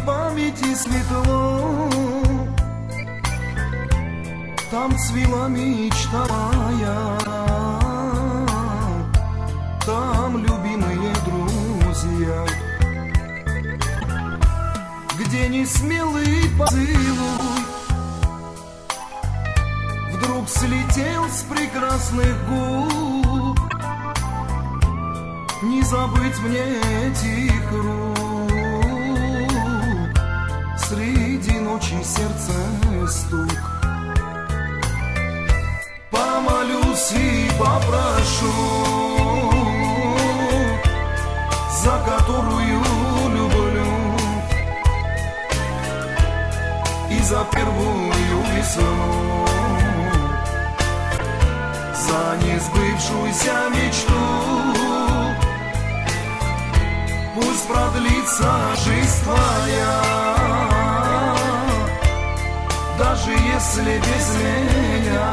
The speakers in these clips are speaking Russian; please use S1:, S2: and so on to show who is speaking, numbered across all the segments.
S1: памяти светло, там цвела мечта моя, там любимые друзья, где несмелый поцелуй вдруг слетел с прекрасных губ. Не забыть мне этих рук, среди ночи сердце стук. Помолюсь и попрошу, за которую люблю, и за первую весну, за несбывшуюся мечту. Пусть продлится жизнь твоя, даже если без меня,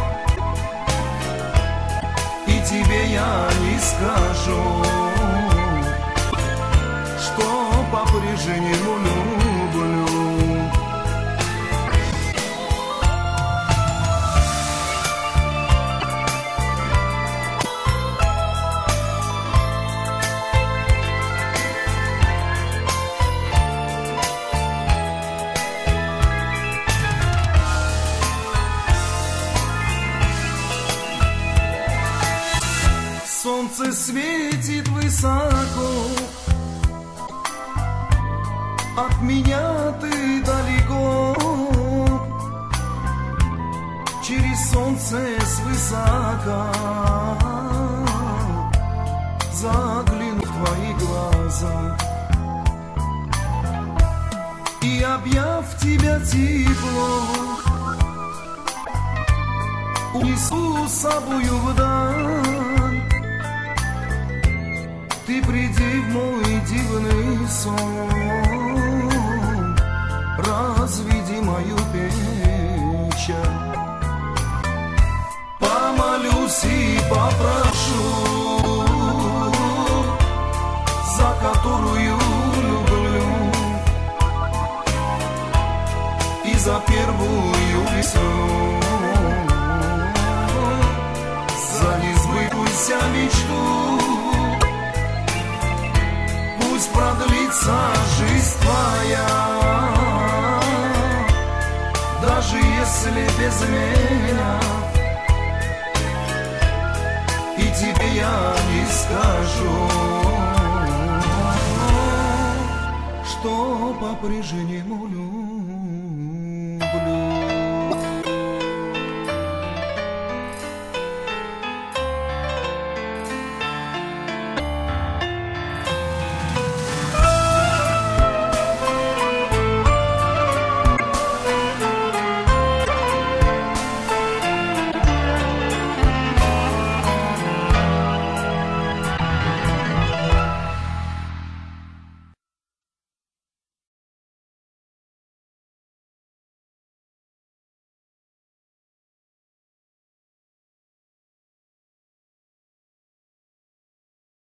S1: и тебе я не скажу, что по-прежнему люблю. Солнце светит высоко, от меня ты далеко. Через солнце свысока загляну в твои глаза, и, объяв тебя тепло, унесу с собою вдаль. Ты приди в мой дивный сон, разведи мою печаль. Помолюсь и попрошу, за которую люблю, и за первую весну, за несбывшуюся мечту. Пусть продлится жизнь твоя, даже если без меня, и тебе я не скажу, что по-прежнему люблю.